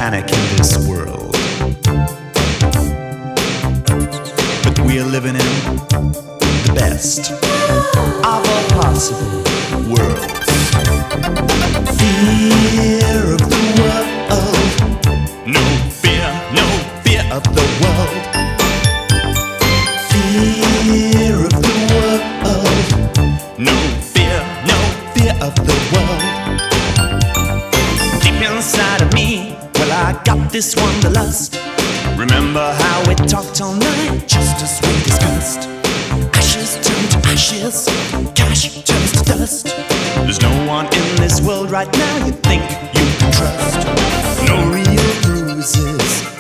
panic in this world, but we are living in the best of all possible worlds. Fear of the world, no fear of the world. Fear of the world, no fear of the world. Deep inside of me, well, I got this wanderlust. Remember how we talked all night, just as we discussed. Ashes turn to ashes, cash turns to dust. There's no one in this world right now you think you can trust. No real bruises,